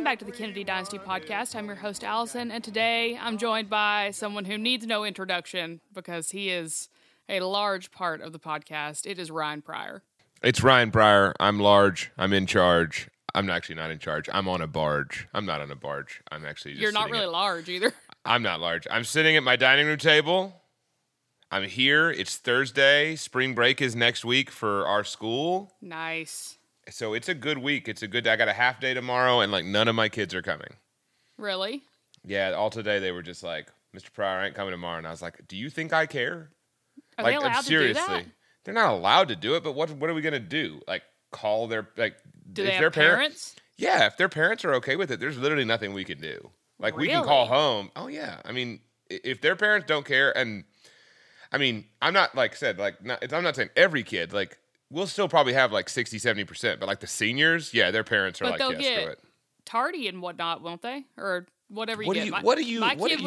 back to the Kennedy Dynasty Podcast. I'm your host, Allison, and today I'm joined by someone who needs no introduction because he is a large part of the podcast. It is Ryan Pryor. It's Ryan Pryor. I'm large. I'm in charge. I'm actually not in charge. I'm on a barge. I'm not on a barge. I'm actually just You're not really large either. I'm not large. I'm sitting at my dining room table. I'm here. It's Thursday. Spring break is next week for our school. Nice. So it's a good week. I got a half day tomorrow, and none of my kids are coming. Really? Yeah, all today they were just like, Mr. Pryor, I ain't coming tomorrow. And I was like, do you think I care? Are they allowed to do that? They're not allowed to do it, but what are we going to do? Call their, do they have parents? Yeah, if their parents are okay with it, there's literally nothing we can do. Really? We can call home. Oh, yeah. I mean, if their parents don't care, and I mean, I'm not, I'm not saying every kid, we'll still probably have 60, 70%, but the seniors, yeah, their parents are but they'll screw get it. Tardy and whatnot, won't they? Or whatever you get. What do you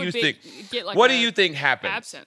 think happens? Absent.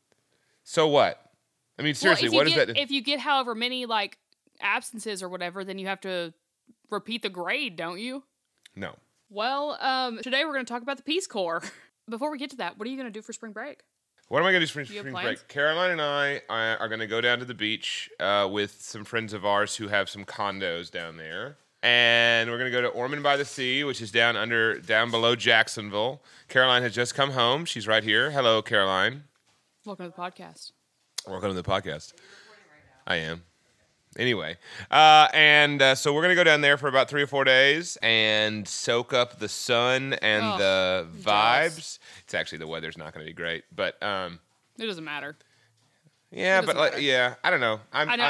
So what? I mean, seriously, what is that? If you get however many absences or whatever, then you have to repeat the grade, don't you? No. Well, today we're going to talk about the Peace Corps. Before we get to that, what are you going to do for spring break? What am I going to do for spring break? Caroline and I are going to go down to the beach with some friends of ours who have some condos down there. And we're going to go to Ormond by the Sea, which is down below Jacksonville. Caroline has just come home. She's right here. Hello, Caroline. Welcome to the podcast. Welcome to the podcast. I am. Anyway, so we're going to go down there for about 3 or 4 days and soak up the sun and the vibes. Jealous. It's actually, the weather's not going to be great, but it doesn't matter. Yeah, but I don't know.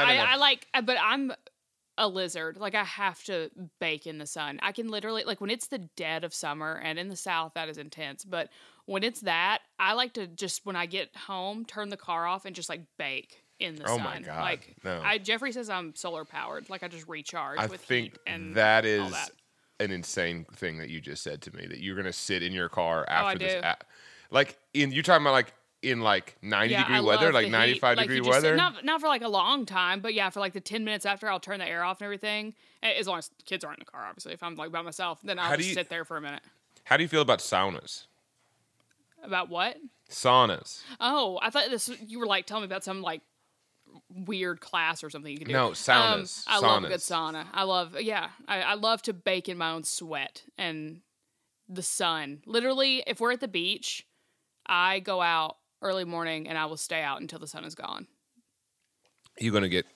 But I'm a lizard. I have to bake in the sun. I can literally, when it's the dead of summer, and in the South that is intense, but when it's that, I like to just, when I get home, turn the car off and just bake in the sun. Oh my God. No. Jeffrey says I'm solar powered. I just recharge with heat and that is all that. An insane thing that you just said to me, that you're going to sit in your car after this. You're talking about in 90-degree weather, 95-degree weather? Not for a long time, but yeah, for the 10 minutes after, I'll turn the air off and everything. As long as the kids aren't in the car, obviously. If I'm by myself, then I'll just sit there for a minute. How do you feel about saunas? About what? Saunas. Oh, I thought you were telling me about some weird class or something you can do. No, saunas. I love a good sauna. I love to bake in my own sweat and the sun. Literally, if we're at the beach, I go out early morning and I will stay out until the sun is gone. You're gonna get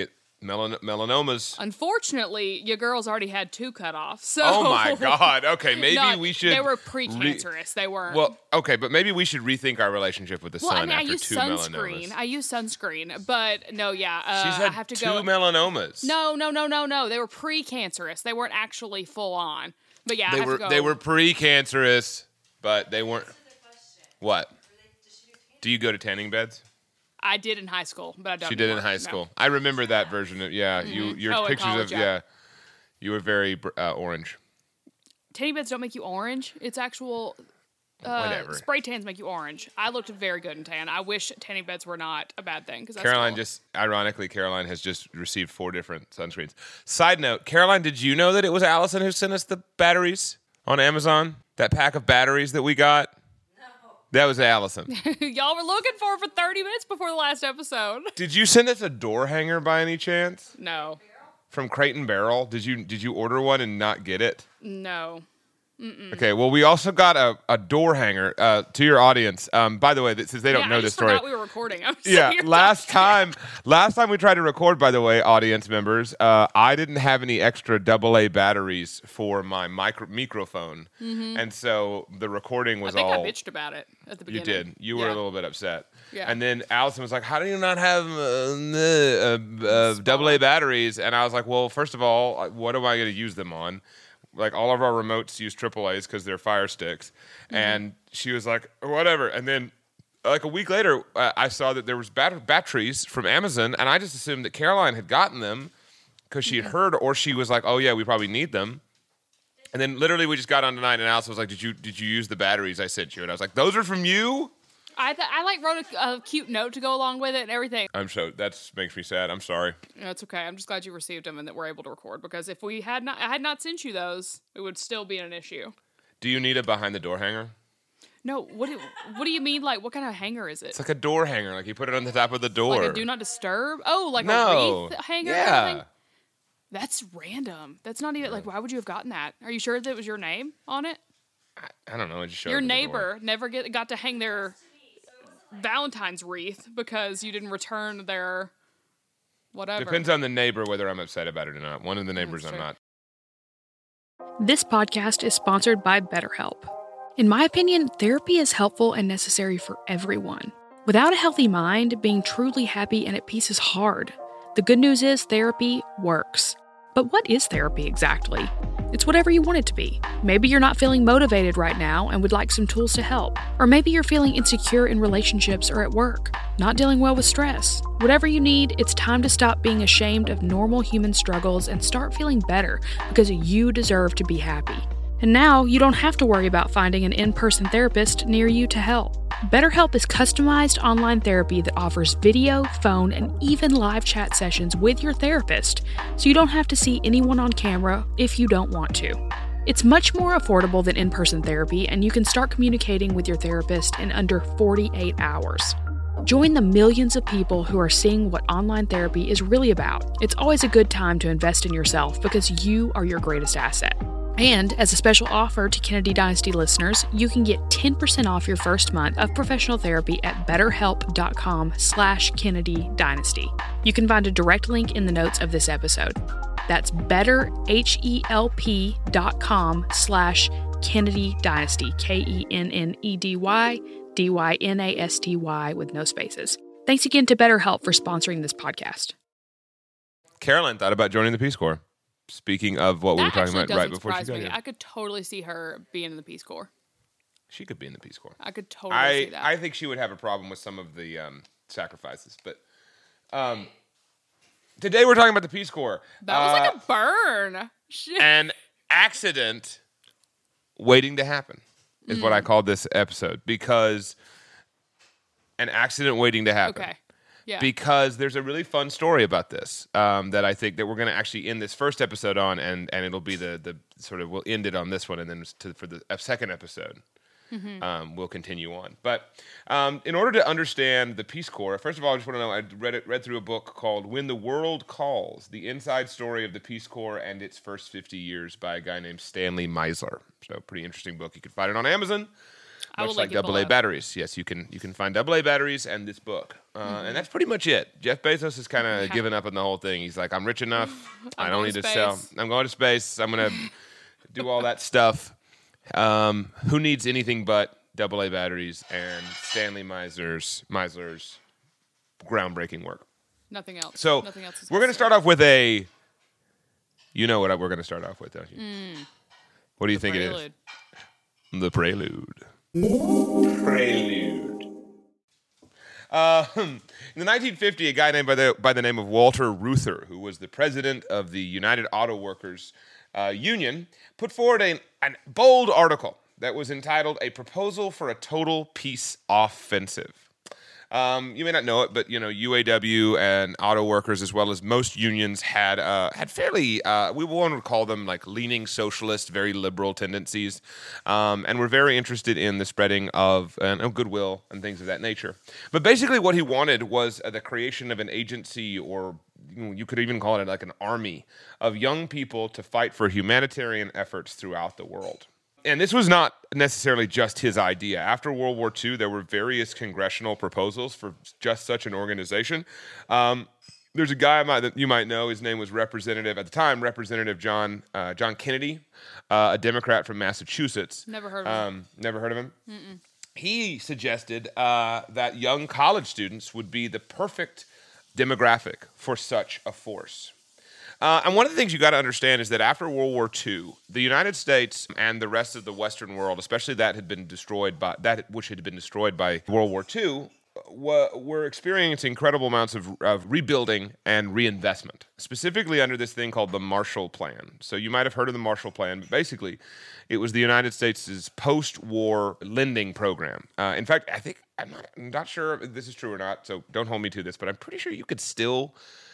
melanomas. Unfortunately, your girls already had 2 cut off. So oh my God. Okay, maybe we should. They were precancerous. They weren't. Well, okay, but maybe we should rethink our relationship with the sun after 2 melanomas. I use sunscreen, but no, yeah. She's had I have to 2 go. melanomas. No. They were precancerous. They weren't actually full on. But yeah, they were precancerous, but they weren't. What? Do you go to tanning beds? I did in high school, but I don't. She did in high school. No. I remember that version of Mm-hmm. Your pictures of you were very orange. Tanning beds don't make you orange. It's actual whatever. Spray tans make you orange. I looked very good in tan. I wish tanning beds were not a bad thing Caroline has just received 4 different sunscreens. Side note, Caroline, did you know that it was Allison who sent us the batteries on Amazon? That pack of batteries that we got. That was Allison. Y'all were looking for it for 30 minutes before the last episode. Did you send us a door hanger by any chance? No. From Crate and Barrel? Did you order one and not get it? No. Mm-mm. Okay, well, we also got a door hanger to your audience. By the way, since they don't know this story. I forgot we were recording. Last time we tried to record, by the way, audience members, I didn't have any extra AA batteries for my microphone. Mm-hmm. And so the recording was all... I think I bitched about it at the beginning. You did. You were a little bit upset. Yeah. And then Allison was like, how do you not have AA batteries? And I was like, well, first of all, what am I going to use them on? All of our remotes use AAAs because they're Fire Sticks. Mm-hmm. And she was like, whatever. And then a week later, I saw that there was batteries from Amazon, and I just assumed that Caroline had gotten them because she had heard, or she was like, oh, yeah, we probably need them. And then literally we just got on tonight, and Allison was like, did you use the batteries I sent you? And I was like, those are from you? I like wrote a cute note to go along with it and everything. That makes me sad. I'm sorry. No, it's okay. I'm just glad you received them and that we're able to record, because if I had not sent you those, it would still be an issue. Do you need a behind the door hanger? No, what do you mean? Like, what kind of hanger is it? It's like a door hanger. Like you put it on the top of the door. Like a do not disturb? Oh, like No. a wreath hanger? Yeah. Kind of thing? That's random. That's not even, like, why would you have gotten that? Are you sure that it was your name on it? I don't know. It just showed Your up at the neighbor door. never got to hang their Valentine's wreath because you didn't return their whatever. Depends on the neighbor whether I'm upset about it or not. One of the neighbors That's I'm true. not. This podcast is sponsored by BetterHelp. In my opinion, therapy is helpful and necessary for everyone. Without a healthy mind, being truly happy and at peace is hard. The good news is therapy works. But what is therapy exactly? It's whatever you want it to be. Maybe you're not feeling motivated right now and would like some tools to help. Or maybe you're feeling insecure in relationships or at work, not dealing well with stress. Whatever you need, it's time to stop being ashamed of normal human struggles and start feeling better, because you deserve to be happy. And now you don't have to worry about finding an in-person therapist near you to help. BetterHelp is customized online therapy that offers video, phone, and even live chat sessions with your therapist, so you don't have to see anyone on camera if you don't want to. It's much more affordable than in-person therapy, and you can start communicating with your therapist in under 48 hours. Join the millions of people who are seeing what online therapy is really about. It's always a good time to invest in yourself because you are your greatest asset. And as a special offer to Kennedy Dynasty listeners, you can get 10% off your first month of professional therapy at betterhelp.com/Kennedy Dynasty. You can find a direct link in the notes of this episode. That's betterhelp.com/Kennedy Dynasty, KENNEDY with no spaces. Thanks again to BetterHelp for sponsoring this podcast. Caroline thought about joining the Peace Corps. Speaking of what we were talking about right before she got here. I could totally see her being in the Peace Corps. She could be in the Peace Corps. I could totally see that. I think she would have a problem with some of the sacrifices. But today we're talking about the Peace Corps. That was like a burn. Shit. An accident waiting to happen is what I called this episode. Because an accident waiting to happen. Okay. Yeah. Because there's a really fun story about this that I think that we're going to actually end this first episode on, and it'll be the sort of, we'll end it on this one, and then for the second episode, we'll continue on. But in order to understand the Peace Corps, first of all, I just want to know, I read through a book called When the World Calls, The Inside Story of the Peace Corps and Its First 50 Years by a guy named Stanley Meisler. So pretty interesting book. You can find it on Amazon. Much like AA batteries. Yes, you can find AA batteries and this book. And that's pretty much it. Jeff Bezos has kind of given up on the whole thing. He's like, I'm rich enough. I don't need to sell. I'm going to space. I'm going to do all that stuff. Who needs anything but AA batteries and Stanley Meisler's groundbreaking work? Nothing else. So Nothing else is we're going to start off with you know what we're going to start off with, don't you? What do you think prelude. It is? The prelude. Prelude. In the 1950, a guy named by the name of Walter Reuther, who was the president of the United Auto Workers Union, put forward a bold article that was entitled "A Proposal for a Total Peace Offensive." You may not know it, but UAW and auto workers, as well as most unions, had fairly we want to call them like leaning socialist, very liberal tendencies, and were very interested in the spreading of goodwill and things of that nature. But basically, what he wanted was the creation of an agency, or you could even call it like an army of young people to fight for humanitarian efforts throughout the world. And this was not necessarily just his idea. After World War II, there were various congressional proposals for just such an organization. There's a guy that you might know. His name was Representative John Kennedy, a Democrat from Massachusetts. Never heard of him. Never heard of him? Mm-mm. He suggested that young college students would be the perfect demographic for such a force. And one of the things you got to understand is that after World War II, the United States and the rest of the Western world, especially which had been destroyed by World War II, were experiencing incredible amounts of rebuilding and reinvestment, specifically under this thing called the Marshall Plan. So you might have heard of the Marshall Plan, but basically it was the United States' post-war lending program. In fact, I'm not sure if this is true or not, so don't hold me to this, but I'm pretty sure you could still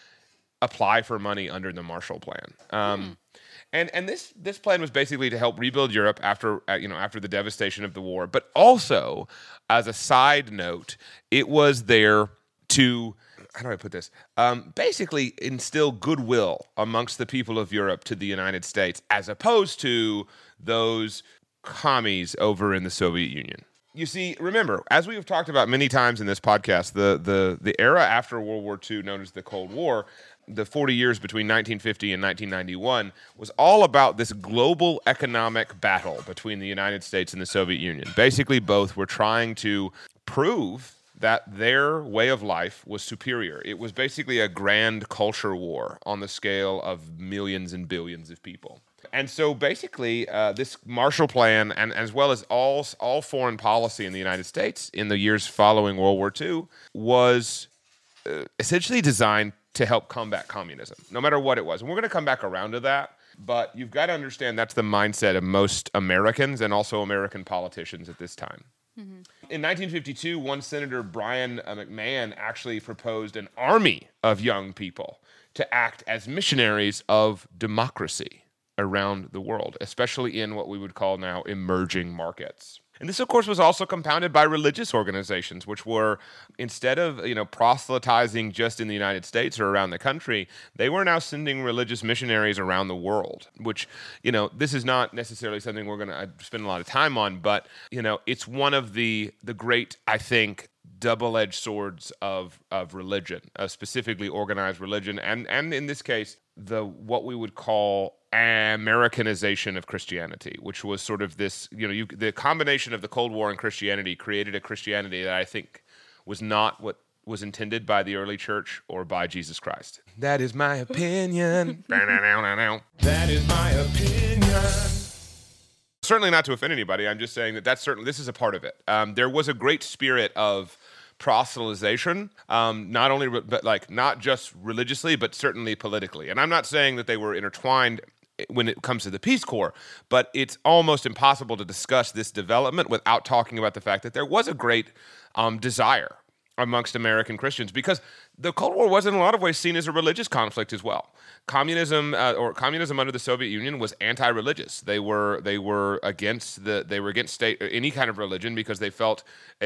apply for money under the Marshall Plan. And this plan was basically to help rebuild Europe after the devastation of the war, but also, as a side note, it was there to, how do I put this? Basically instill goodwill amongst the people of Europe to the United States, as opposed to those commies over in the Soviet Union. You see, remember, as we have talked about many times in this podcast, the era after World War II, known as the Cold War, the 40 years between 1950 and 1991, was all about this global economic battle between the United States and the Soviet Union. Basically, both were trying to prove that their way of life was superior. It was basically a grand culture war on the scale of millions and billions of people. And so basically, this Marshall Plan, and as well as all foreign policy in the United States in the years following World War II, was essentially designed to help combat communism, no matter what it was. And we're going to come back around to that, but you've got to understand that's the mindset of most Americans and also American politicians at this time. Mm-hmm. In 1952, one Senator, Brian McMahon, actually proposed an army of young people to act as missionaries of democracy around the world, especially in what we would call now emerging markets. And this, of course, was also compounded by religious organizations, which were, instead of proselytizing just in the United States or around the country, they were now sending religious missionaries around the world. Which, this is not necessarily something we're going to spend a lot of time on, but it's one of the great, I think, double-edged swords of religion, specifically organized religion, and in this case, what we would call Americanization of Christianity, which was sort of this, the combination of the Cold War and Christianity created a Christianity that I think was not what was intended by the early church or by Jesus Christ. That is my opinion. That is my opinion. Certainly not to offend anybody. I'm just saying this is a part of it. There was a great spirit of proselytization, not just religiously, but certainly politically. And I'm not saying that they were intertwined when it comes to the Peace Corps, but it's almost impossible to discuss this development without talking about the fact that there was a great desire amongst American Christians, because the Cold War was in a lot of ways seen as a religious conflict as well. Communism under the Soviet Union was anti-religious. They were against state any kind of religion because they felt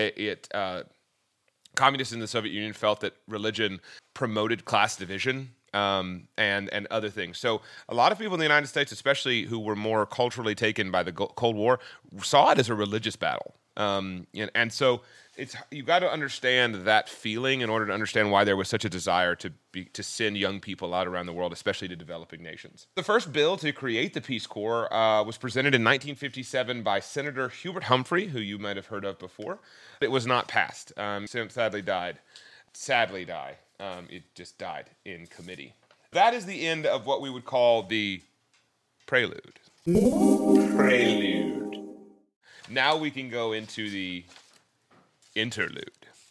communists in the Soviet Union felt that religion promoted class division and other things. So a lot of people in the United States, especially who were more culturally taken by the Cold War, saw it as a religious battle. And so you got to understand that feeling in order to understand why there was such a desire to send young people out around the world, especially to developing nations. The first bill to create the Peace Corps was presented in 1957 by Senator Hubert Humphrey, who you might have heard of before. It was not passed. Sadly died. It just died in committee. That is the end of what we would call the prelude. Now we can go into the interlude.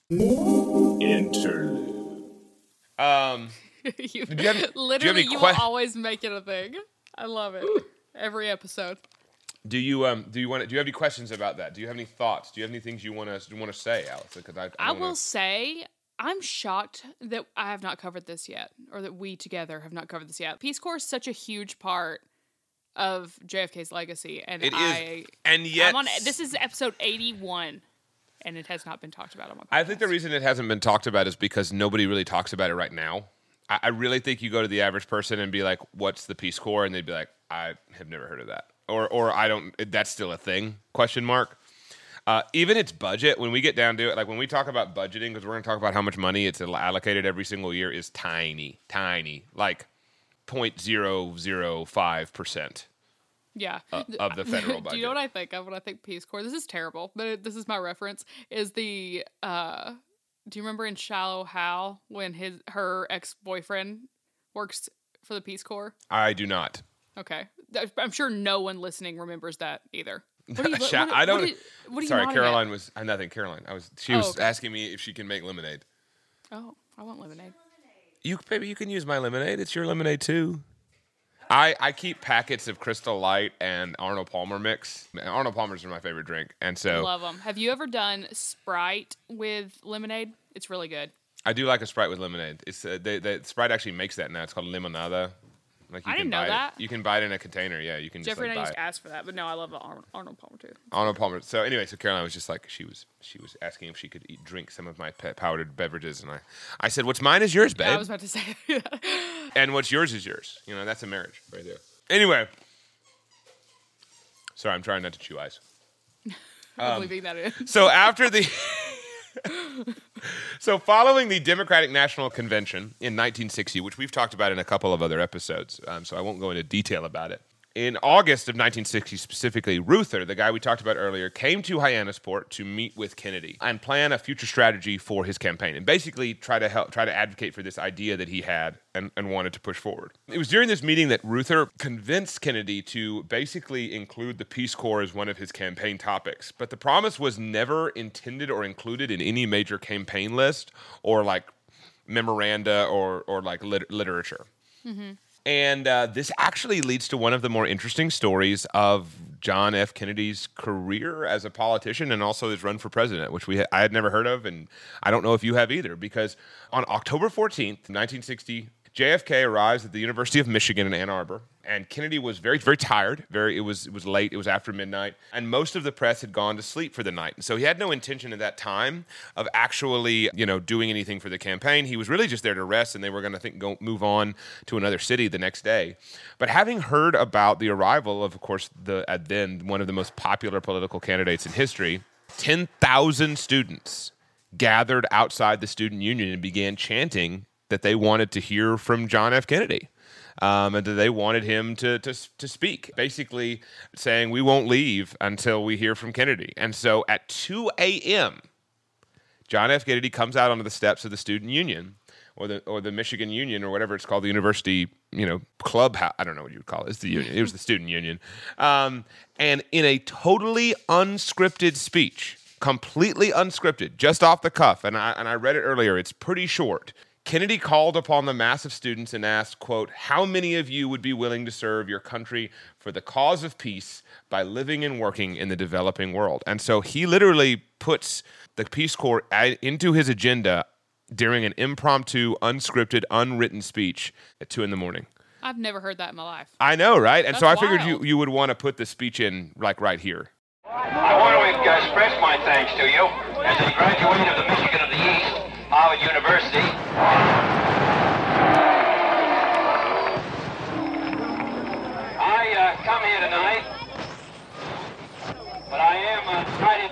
You will always make it a thing. I love it. Every episode. Do you have any questions about that? Do you have any thoughts? Do you have any things you want to say, Alex? Because I will say I'm shocked that I have not covered this yet, or that we together have not covered this yet. Peace Corps is such a huge part of JFK's legacy, and this is episode 81, and it has not been talked about on my podcast. I think the reason it hasn't been talked about is because nobody really talks about it right now. I really think you go to the average person and be like, "What's the Peace Corps?" and they'd be like, "I have never heard of that," or "I don't. That's still a thing?" ? Even its budget, when we get down to it, like when we talk about budgeting, because we're going to talk about how much money it's allocated every single year, is tiny, like 0.005%. Yeah. Of the federal budget. Do you know what I think of when I think Peace Corps? This is terrible, but this is my reference. Is the do you remember in Shallow Hal when her ex-boyfriend works for the Peace Corps? I do not. Okay. I'm sure no one listening remembers that either. What do you? I don't. What are you Sorry, nodding Caroline at? was nothing. Caroline, she was okay. asking me if she can make lemonade. Oh, I want lemonade. Baby, you can use my lemonade. It's your lemonade too. I keep packets of Crystal Light and Arnold Palmer mix. Arnold Palmers are my favorite drink, and so Love them. Have you ever done Sprite with lemonade? It's really good. I do like a Sprite with lemonade. It's Sprite actually makes that now. It's called limonada. Like I didn't know that. You can buy it in a container. Yeah, you can. Jeffrey just and I buy used it. to ask for that, but no, I love the Arnold Palmer too. Arnold Palmer. So anyway, Caroline was just like she was asking if she could drink some of my powdered beverages, and I said, "What's mine is yours, babe." I was about to say that. And what's yours is yours. You know, that's a marriage right there. Anyway, sorry, I'm trying not to chew ice. I'm leaving that in. So after the following the Democratic National Convention in 1960, which we've talked about in a couple of other episodes, so I won't go into detail about it. In August of 1960, specifically, Reuther, the guy we talked about earlier, came to Hyannisport to meet with Kennedy and plan a future strategy for his campaign, and basically try to advocate for this idea that he had and wanted to push forward. It was during this meeting that Reuther convinced Kennedy to basically include the Peace Corps as one of his campaign topics, but the promise was never intended or included in any major campaign list or like memoranda or like literature. Mm-hmm. And this actually leads to one of the more interesting stories of John F. Kennedy's career as a politician and also his run for president, which I had never heard of, and I don't know if you have either, because on October 14th, 1960, JFK arrives at the University of Michigan in Ann Arbor, and Kennedy was very, very tired. It was late. It was after midnight, and most of the press had gone to sleep for the night. And so he had no intention at that time of actually, doing anything for the campaign. He was really just there to rest, and they were going to move on to another city the next day. But having heard about the arrival of course, then one of the most popular political candidates in history, 10,000 students gathered outside the student union and began chanting that they wanted to hear from John F. Kennedy. And that they wanted him to speak, basically saying, we won't leave until we hear from Kennedy. And so at 2 a.m., John F. Kennedy comes out onto the steps of the student union or the Michigan Union or whatever it's called, the university, clubhouse. I don't know what you would call it. It's the union. It was the student union. And in a totally unscripted speech, completely unscripted, just off the cuff, and I read it earlier, it's pretty short. Kennedy called upon the mass of students and asked, quote, how many of you would be willing to serve your country for the cause of peace by living and working in the developing world? And so he literally puts the Peace Corps into his agenda during an impromptu, unscripted, unwritten speech at 2 a.m. I've never heard that in my life. I know, right? And That's so I figured wild. you would want to put the speech in like right here. I want to express my thanks to you as a graduate of the Michigan of the East, Harvard University. I come here tonight, but I am excited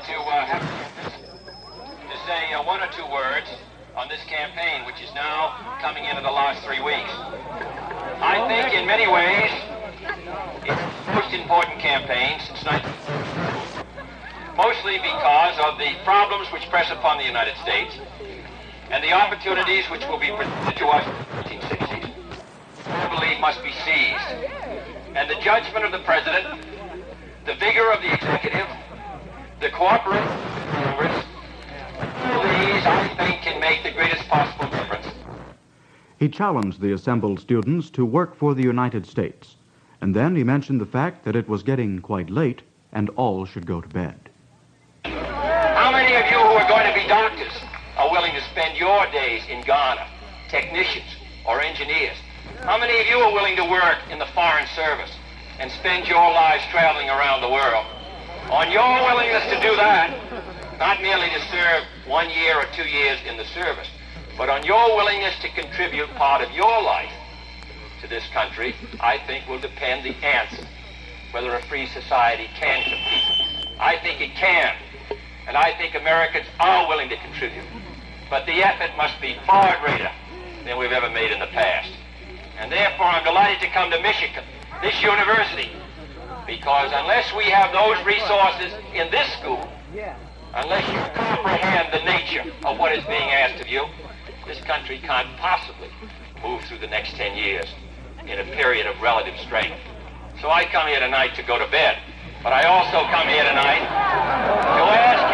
to say one or two words on this campaign, which is now coming into the last 3 weeks. I think in many ways it's the most important campaign since 1960. Mostly because of the problems which press upon the United States and the opportunities which will be presented to us in the 1960s, I believe must be seized. And the judgment of the President, the vigor of the Executive, the cooperation of Congress, all these, I think, can make the greatest possible difference. He challenged the assembled students to work for the United States, and then he mentioned the fact that it was getting quite late and all should go to bed. How many of you who are going to be doctors are willing to spend your days in Ghana, technicians or engineers? How many of you are willing to work in the Foreign Service and spend your lives traveling around the world? On your willingness to do that, not merely to serve 1 year or 2 years in the service, but on your willingness to contribute part of your life to this country, I think will depend the answer whether a free society can compete. I think it can. And I think Americans are willing to contribute. But the effort must be far greater than we've ever made in the past. And therefore, I'm delighted to come to Michigan, this university, because unless we have those resources in this school, unless you comprehend the nature of what is being asked of you, this country can't possibly move through the next 10 years in a period of relative strength. So I come here tonight to go to bed. But I also come here tonight to ask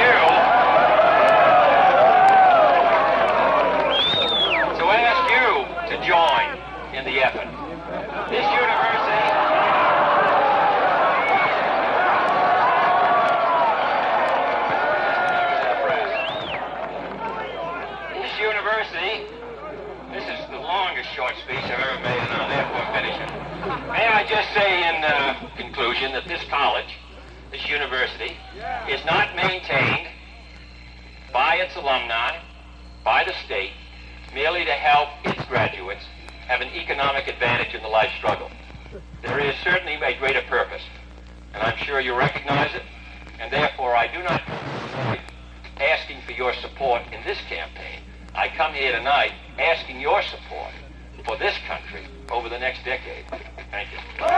you to join in the effort. This university this is the longest short speech I've ever made, and I'll therefore finish it. May I just say in conclusion that this college, this university, is not maintained by its alumni, by the state, merely to help its graduates have an economic advantage in the life struggle. There is certainly a greater purpose, and I'm sure you recognize it, and therefore I do not asking for your support in this campaign. I come here tonight asking your support for this country over the next decade. Thank you.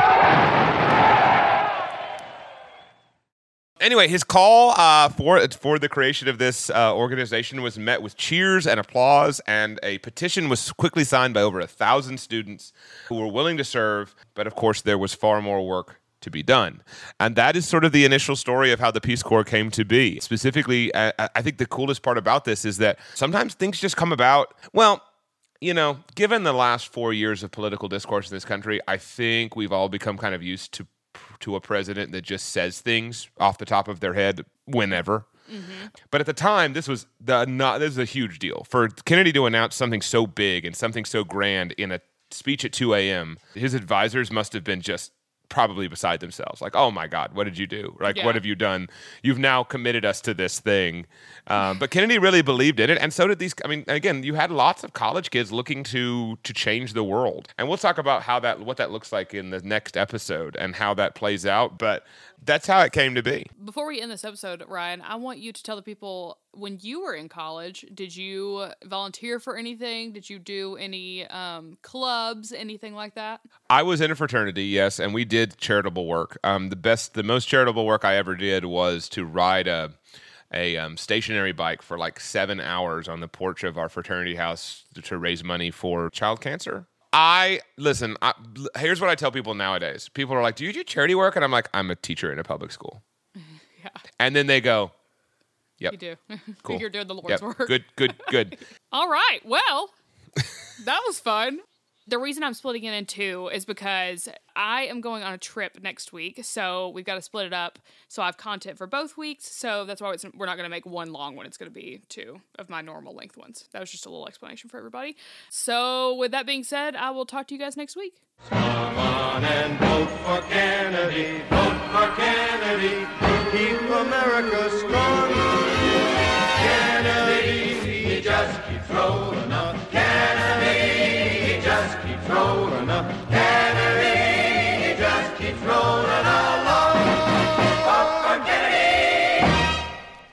Anyway, his call for the creation of this organization was met with cheers and applause, and a petition was quickly signed by over 1,000 students who were willing to serve. But of course, there was far more work to be done. And that is sort of the initial story of how the Peace Corps came to be. Specifically, I think the coolest part about this is that sometimes things just come about. Well, you know, given the last 4 years of political discourse in this country, I think we've all become kind of used to a president that just says things off the top of their head whenever. Mm-hmm. But at the time, this was a huge deal. For Kennedy to announce something so big and something so grand in a speech at 2 a.m., his advisors must have been just probably beside themselves. Like, oh my God, what did you do? Like, What have you done? You've now committed us to this thing. But Kennedy really believed in it, and so did these. I mean, again, you had lots of college kids looking to change the world, and we'll talk about what that looks like in the next episode and how that plays out. But that's how it came to be. Before we end this episode, Ryan, I want you to tell the people, when you were in college, did you volunteer for anything? Did you do any clubs, anything like that? I was in a fraternity, yes, and we did charitable work. The most charitable work I ever did was to ride a stationary bike for like 7 hours on the porch of our fraternity house to raise money for child cancer. Here's what I tell people nowadays. People are like, do you do charity work? And I'm like, I'm a teacher in a public school. Yeah. And then they go, yep. You do. Cool. You're doing the Lord's work. Good. All right. Well, that was fun. The reason I'm splitting it in two is because I am going on a trip next week, so we've got to split it up. So I have content for both weeks, so that's why we're not going to make one long one. It's going to be two of my normal length ones. That was just a little explanation for everybody. So with that being said, I will talk to you guys next week. Come on and vote for Kennedy, vote for Kennedy, keep America strong. Kennedy, he just keeps rolling up. Kennedy, he just keeps rolling up. Kennedy, he just keeps rolling along. Vote for Kennedy.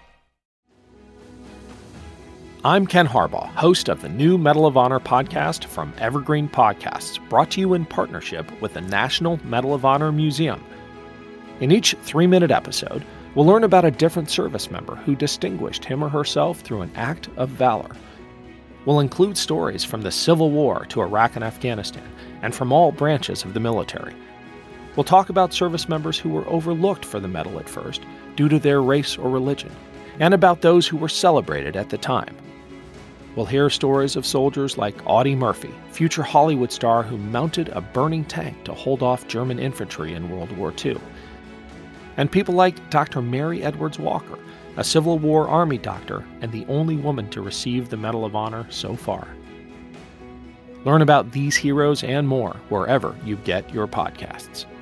I'm Ken Harbaugh, host of the new Medal of Honor podcast from Evergreen Podcasts, brought to you in partnership with the National Medal of Honor Museum. In each 3-minute episode, we'll learn about a different service member who distinguished him or herself through an act of valor. We'll include stories from the Civil War to Iraq and Afghanistan, and from all branches of the military. We'll talk about service members who were overlooked for the medal at first due to their race or religion, and about those who were celebrated at the time. We'll hear stories of soldiers like Audie Murphy, future Hollywood star who mounted a burning tank to hold off German infantry in World War II. And people like Dr. Mary Edwards Walker, a Civil War Army doctor and the only woman to receive the Medal of Honor so far. Learn about these heroes and more wherever you get your podcasts.